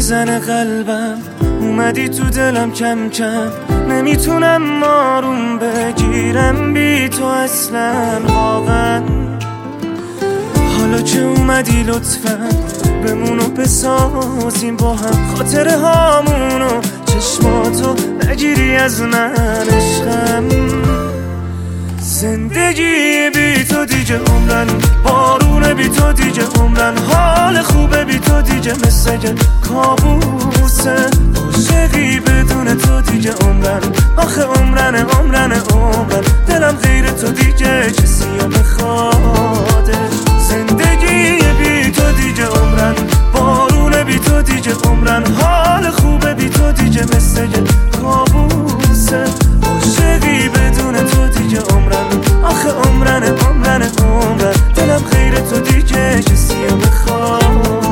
میزنه قلبم، اومدی تو دلم کم کم، نمیتونم آروم بگیرم بی تو اصلا واقعا. حالا که اومدی لطفا بمونو بسازیم با هم، خاطره هامونو چشماتو نگیری از من عشقم. زندگی بی تو دیگه عمرن، بارونه بی تو دیگه عمرن، حال خوبه بی تو دیگه مثل کابوسه، عاشقی بدون تو دیگه عمرن، آخه عمرن عمرن عمرن، دلم غیر تو دیگه کسی رو بخواده. زندگی بی تو دیگه عمرن، بارونه بی تو دیگه عمرن، حال خوبه بی تو دیگه مثل کابوسه، عاشقی بدون تو دیگه عمرن، آخه عمرن عمرن عمرن، دلم غیر تو دیگه کسی رو بخواد.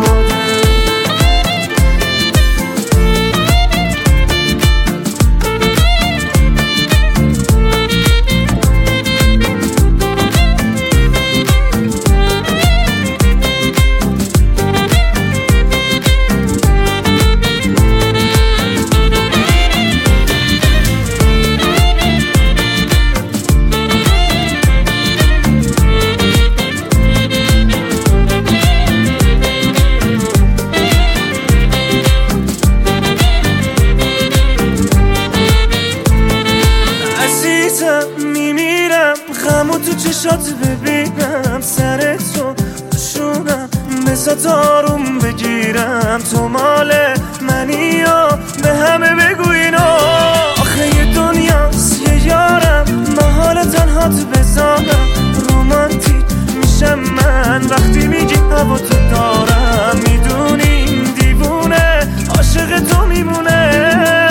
میمیرم غمو تو چشات ببینم، سر تو شونم بسات آروم بگیرم، تو مال منی و به همه بگو اینو، آخه یه دنیاست یه یارم، من حال تنهات بذارم، رومانتیک میشم من وقتی میگی هوا تو دارم، میدونیم دیوونه عاشق تو میمونه.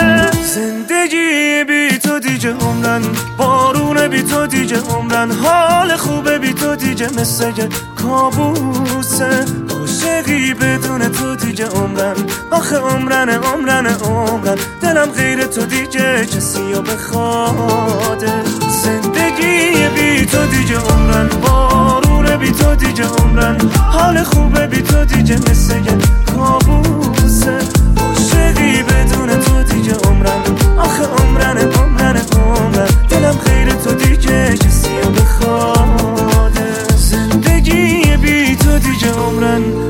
زندگی بی تو دیگه عمرن، بارونه بی تو دیگه عمرن، حال خوبه بی تو دیگه مثل کابوسه، عاشقی بدون تو دیگه عمرن، آخه عمرن عمرن عمرن، دلم غیر تو دیگه کسی رو بخواده. زندگی بی تو دیگه عمرن، بارونه بی تو دیگه عمرن، حال خوبه بی تو دیگه مثل